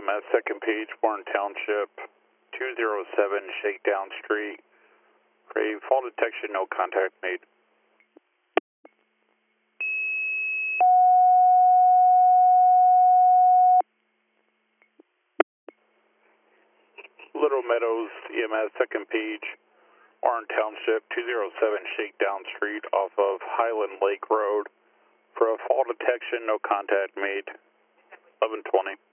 EMS, second page, Warren Township, 207 Shakedown Street. For a fall detection, no contact made. Little Meadows, EMS, second page, Warren Township, 207 Shakedown Street off of Highland Lake Road. For a fall detection, no contact made. 1120.